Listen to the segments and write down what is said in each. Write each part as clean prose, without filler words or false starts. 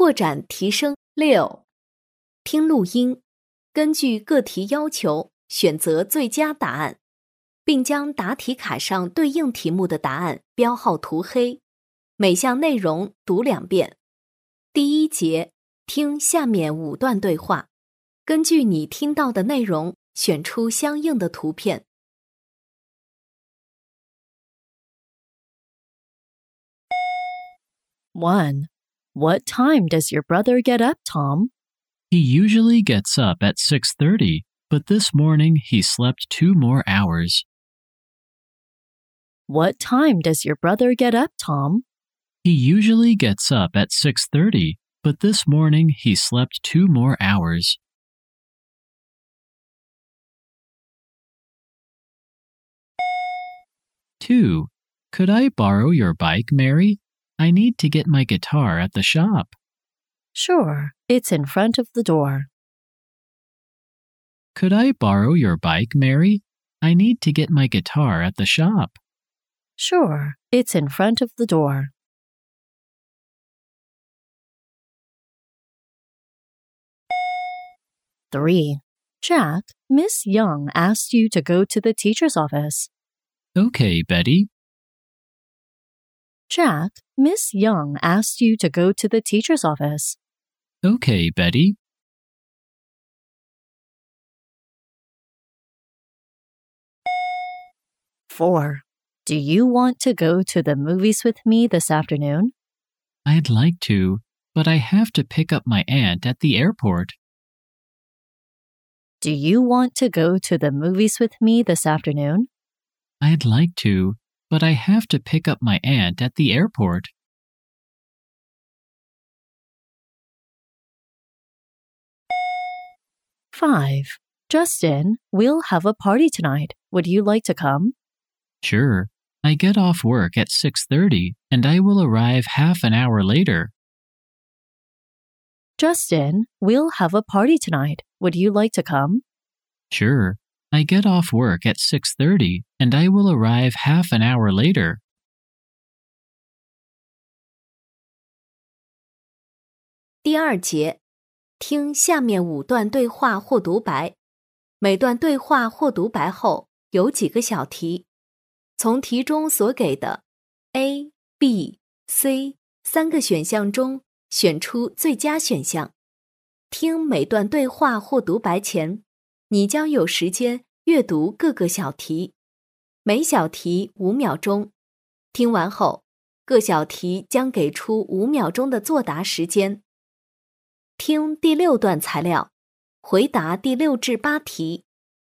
拓展提升6，听录音，根据各题要求选择最佳答案，并将答题卡上对应题目的答案标号涂黑，每项内容读2遍。第1节，听下面5段对话，根据你听到的内容选出相应的图片。 1. What time does your brother get up, Tom? He usually gets up at 6:30, but this morning he slept 2 more hours. What time does your brother get up, Tom? He usually gets up at 6:30, but this morning he slept 2 more hours. Two. Could I borrow your bike, Mary? I need to get my guitar at the shop. Sure, it's in front of the door. Could I borrow your bike, Mary? I need to get my guitar at the shop. Sure, it's in front of the door. Three. Jack, Miss Young asked you to go to the teacher's office. Okay, Betty. Jack, Miss Young asked you to go to the teacher's office. Okay, Betty. Four. Do you want to go to the movies with me this afternoon? I'd like to, but I have to pick up my aunt at the airport. Do you want to go to the movies with me this afternoon? I'd like to, but I have to pick up my aunt at the airport. Five. Justin, we'll have a party tonight. Would you like to come? Sure. I get off work at 6:30 and I will arrive half an hour later. Justin, we'll have a party tonight. Would you like to come? Sure. I get off work at 6:30 and I will arrive half an hour later. 第2节，听下面5段对话或独白，每段对话或独白后有几个小题，从题中所给的 A、B、C 3个选项中选出最佳选项。听每段对话或独白前，你将有时间阅读各个小题，每小题5秒钟。听完后，各小题将给出5秒钟的作答时间。听第6段材料，回答第6至8题。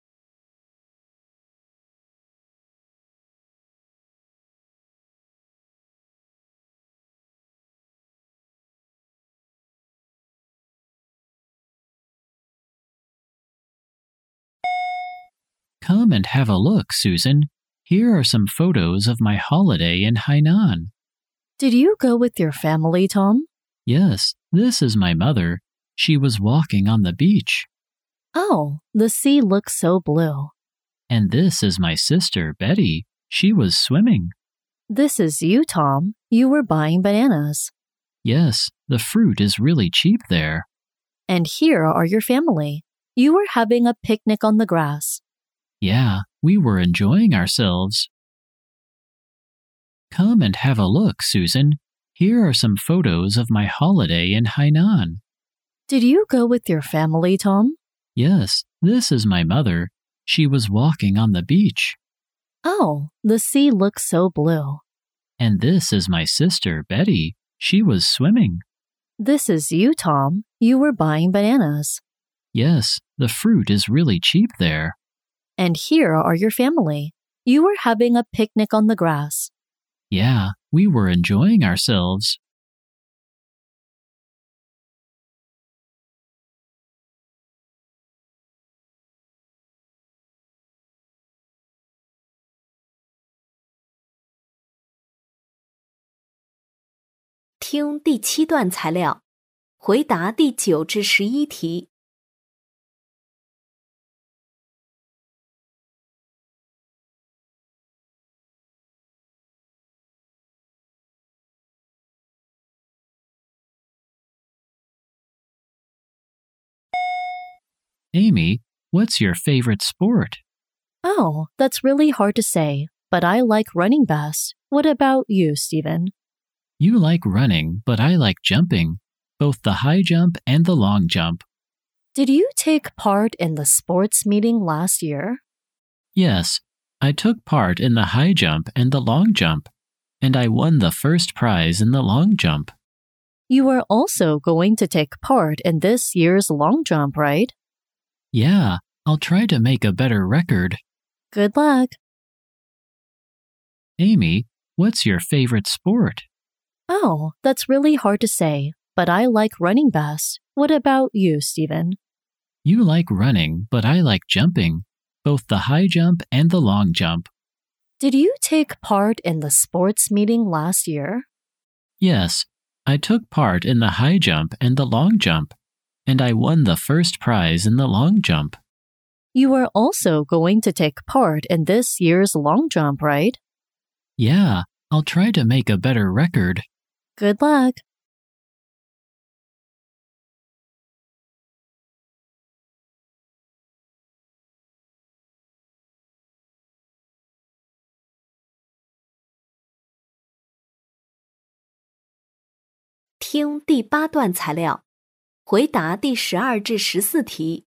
Come and have a look, Susan. Here are some photos of my holiday in Hainan. Did you go with your family, Tom? Yes, this is my mother. She was walking on the beach. Oh, the sea looks so blue. And this is my sister, Betty. She was swimming. This is you, Tom. You were buying bananas. Yes, the fruit is really cheap there. And here are your family. You were having a picnic on the grass. Yeah, we were enjoying ourselves. Come and have a look, Susan. Here are some photos of my holiday in Hainan. Did you go with your family, Tom? Yes, this is my mother. She was walking on the beach. Oh, the sea looks so blue. And this is my sister, Betty. She was swimming. This is you, Tom. You were buying bananas. Yes, the fruit is really cheap there. And here are your family. You were having a picnic on the grass. Yeah, we were enjoying ourselves. “听第7段材料，回答第9至11题。 Amy, what's your favorite sport? Oh, that's really hard to say, but I like running best. What about you, Stephen? You like running, but I like jumping, both the high jump and the long jump. Did you take part in the sports meeting last year? Yes, I took part in the high jump and the long jump, and I won the first prize in the long jump. You are also going to take part in this year's long jump, right? Yeah, I'll try to make a better record. Good luck. Amy, what's your favorite sport? Oh, that's really hard to say, but I like running best. What about you, Stephen? You like running, but I like jumping, both the high jump and the long jump. Did you take part in the sports meeting last year? Yes, I took part in the high jump and the long jump, and I won the first prize in the long jump. You are also going to take part in this year's long jump, right? Yeah, I'll try to make a better record. Good luck. “听第8段材料，回答第12至14题。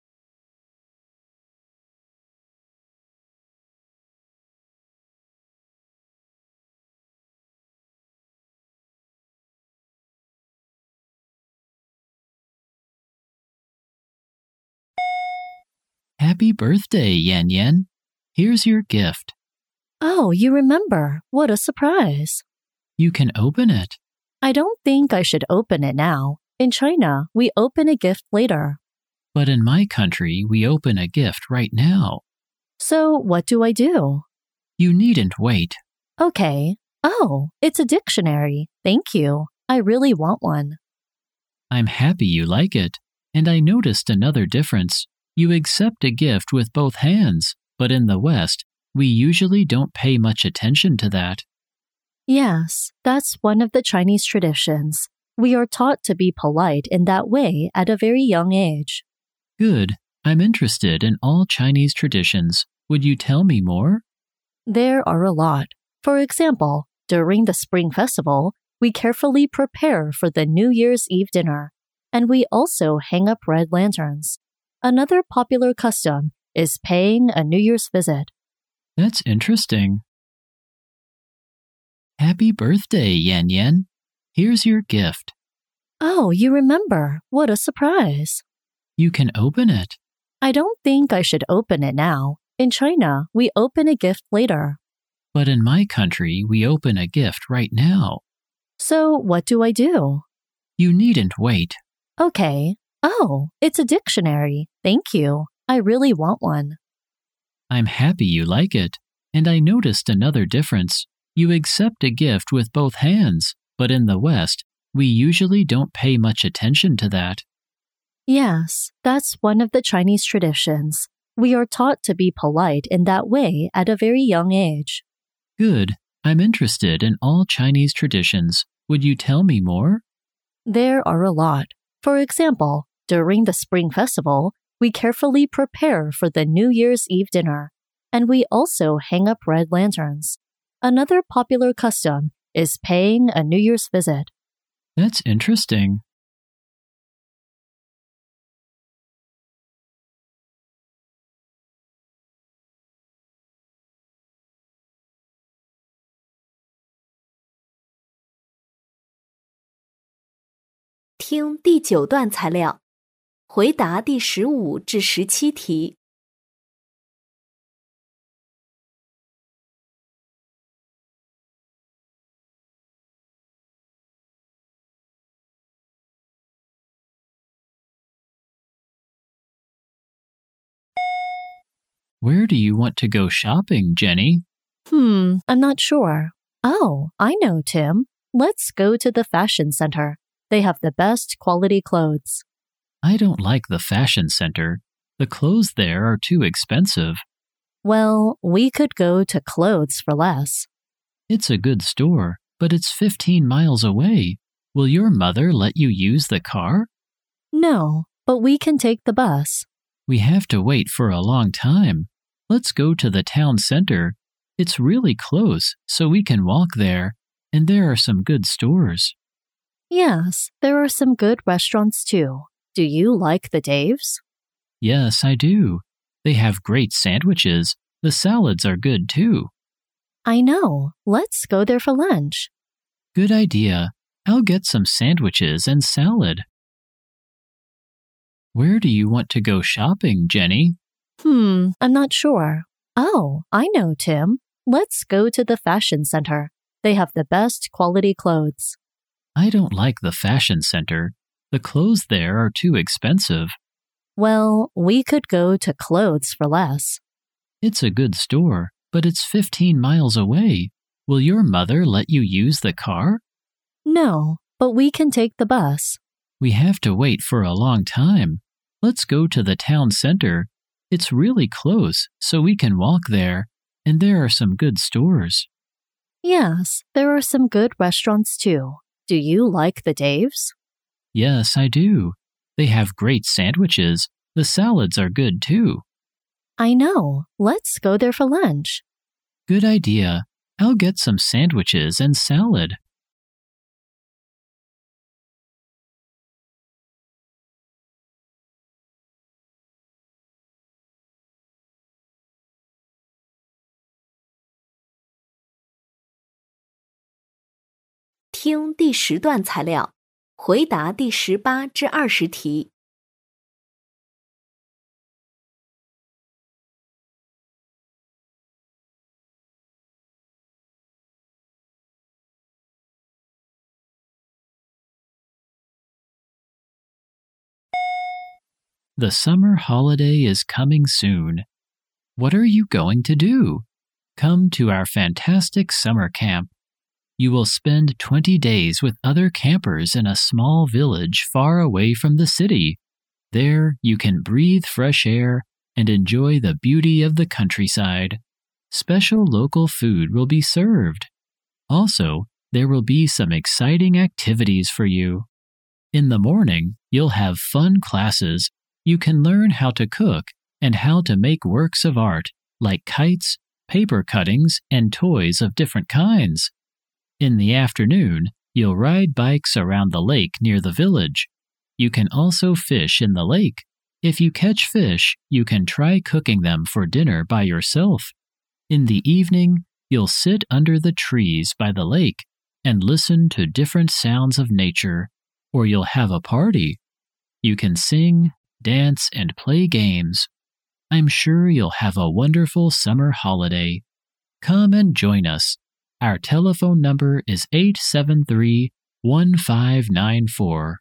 Happy birthday, Yan Yan. Here's your gift. Oh, you remember. What a surprise. You can open it. I don't think I should open it now. In China, we open a gift later. But in my country, we open a gift right now. So what do I do? You needn't wait. Okay. Oh, it's a dictionary. Thank you. I really want one. I'm happy you like it. And I noticed another difference. You accept a gift with both hands, but in the West, we usually don't pay much attention to that. Yes, that's one of the Chinese traditions. We are taught to be polite in that way at a very young age. Good. I'm interested in all Chinese traditions. Would you tell me more? There are a lot. For example, during the Spring Festival, we carefully prepare for the New Year's Eve dinner, and we also hang up red lanterns. Another popular custom is paying a New Year's visit. That's interesting. Happy birthday, Yan Yan. Here's your gift. Oh, you remember. What a surprise. You can open it. I don't think I should open it now. In China, we open a gift later. But in my country, we open a gift right now. So what do I do? You needn't wait. Okay. Oh, it's a dictionary. Thank you. I really want one. I'm happy you like it. And I noticed another difference. You accept a gift with both hands, but in the West, we usually don't pay much attention to that. Yes, that's one of the Chinese traditions. We are taught to be polite in that way at a very young age. Good. I'm interested in all Chinese traditions. Would you tell me more? There are a lot. For example, during the Spring Festival, we carefully prepare for the New Year's Eve dinner, and we also hang up red lanterns. Another popular custom is paying a New Year's visit. That's interesting. “听第9段材料，回答第15至17题。 Where do you want to go shopping, Jenny? I'm not sure. Oh, I know, Tim. Let's go to the fashion center. They have the best quality clothes. I don't like the fashion center. The clothes there are too expensive. Well, we could go to Clothes for Less. It's a good store, but it's 15 miles away. Will your mother let you use the car? No, but we can take the bus. We have to wait for a long time. Let's go to the town center. It's really close, so we can walk there, and there are some good stores. Yes, there are some good restaurants too. Do you like the Daves? Yes, I do. They have great sandwiches. The salads are good too. I know. Let's go there for lunch. Good idea. I'll get some sandwiches and salad. Where do you want to go shopping, Jenny? I'm not sure. Oh, I know, Tim. Let's go to the fashion center. They have the best quality clothes. I don't like the fashion center. The clothes there are too expensive. Well, we could go to Clothes for Less. It's a good store, but it's 15 miles away. Will your mother let you use the car? No, but we can take the bus. We have to wait for a long time. Let's go to the town center. It's really close, so we can walk there, and there are some good stores. Yes, there are some good restaurants too. Do you like the Daves? Yes, I do. They have great sandwiches. The salads are good too. I know. Let's go there for lunch. Good idea. I'll get some sandwiches and salad. 听第10段材料，回答第18至20题。 The summer holiday is coming soon. What are you going to do? Come to our fantastic summer camp. You will spend 20 days with other campers in a small village far away from the city. There, you can breathe fresh air and enjoy the beauty of the countryside. Special local food will be served. Also, there will be some exciting activities for you. In the morning, you'll have fun classes. You can learn how to cook and how to make works of art like kites, paper cuttings, and toys of different kinds. In the afternoon, you'll ride bikes around the lake near the village. You can also fish in the lake. If you catch fish, you can try cooking them for dinner by yourself. In the evening, you'll sit under the trees by the lake and listen to different sounds of nature, or you'll have a party. You can sing, dance, and play games. I'm sure you'll have a wonderful summer holiday. Come and join us. Our telephone number is 873-1594.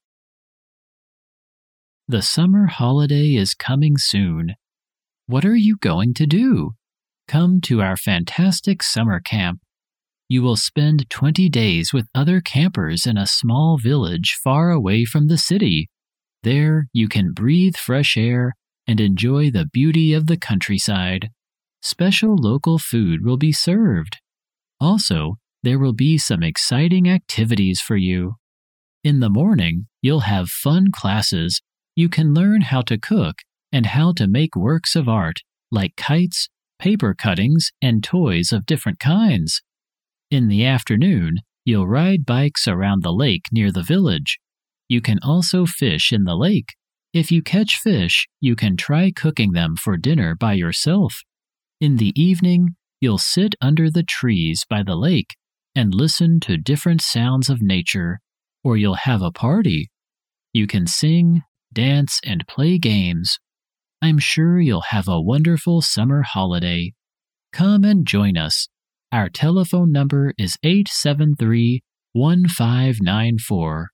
The summer holiday is coming soon. What are you going to do? Come to our fantastic summer camp. You will spend 20 days with other campers in a small village far away from the city. There, you can breathe fresh air and enjoy the beauty of the countryside. Special local food will be served. Also, there will be some exciting activities for you. In the morning, you'll have fun classes. You can learn how to cook and how to make works of art like kites, paper cuttings, and toys of different kinds. In the afternoon, you'll ride bikes around the lake near the village. You can also fish in the lake. If you catch fish, you can try cooking them for dinner by yourself. In the evening, you'll sit under the trees by the lake and listen to different sounds of nature, or you'll have a party. You can sing, dance, and play games. I'm sure you'll have a wonderful summer holiday. Come and join us. Our telephone number is 873-1594.